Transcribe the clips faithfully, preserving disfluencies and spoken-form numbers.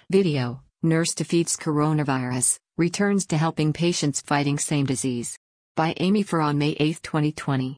Video: Nurse defeats coronavirus, returns to helping patients fighting same disease. By Amy Farr on May eighth, twenty twenty.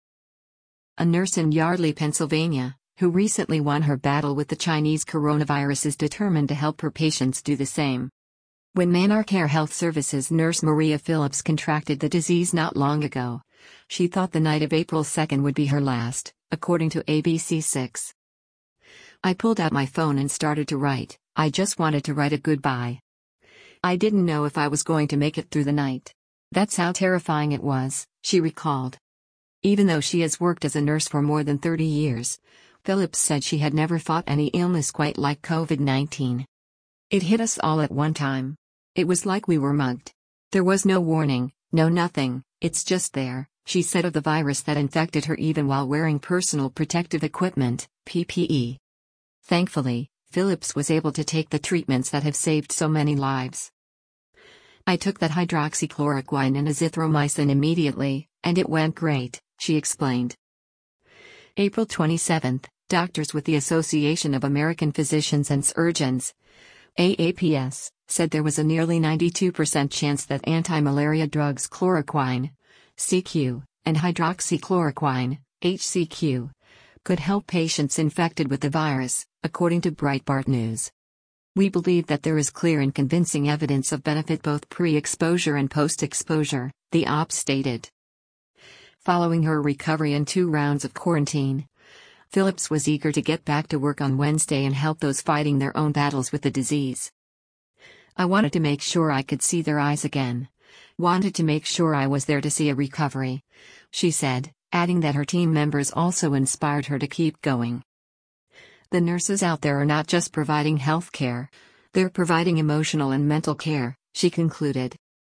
A nurse in Yardley, Pennsylvania, who recently won her battle with the Chinese coronavirus, is determined to help her patients do the same. When ManorCare Health Services nurse Maria Phillips contracted the disease not long ago, she thought the night of April second would be her last, according to A B C six. I pulled out my phone and started to write. I just wanted to write a goodbye. I didn't know if I was going to make it through the night. That's how terrifying it was, she recalled. Even though she has worked as a nurse for more than thirty years, Phillips said she had never fought any illness quite like COVID nineteen. It hit us all at one time. It was like we were mugged. There was no warning, no nothing, it's just there, she said of the virus that infected her even while wearing personal protective equipment, P P E. Thankfully, Phillips was able to take the treatments that have saved so many lives. I took that hydroxychloroquine and azithromycin immediately, and it went great, she explained. April twenty-seventh, doctors with the Association of American Physicians and Surgeons, A A P S, said there was a nearly ninety-two percent chance that anti-malaria drugs chloroquine, C Q, and hydroxychloroquine, H C Q, could help patients infected with the virus, according to Breitbart News. We believe that there is clear and convincing evidence of benefit both pre-exposure and post-exposure, the O P S stated. Following her recovery and two rounds of quarantine, Phillips was eager to get back to work on Wednesday and help those fighting their own battles with the disease. I wanted to make sure I could see their eyes again. Wanted to make sure I was there to see a recovery, she said, adding that her team members also inspired her to keep going. The nurses out there are not just providing health care, they're providing emotional and mental care, she concluded.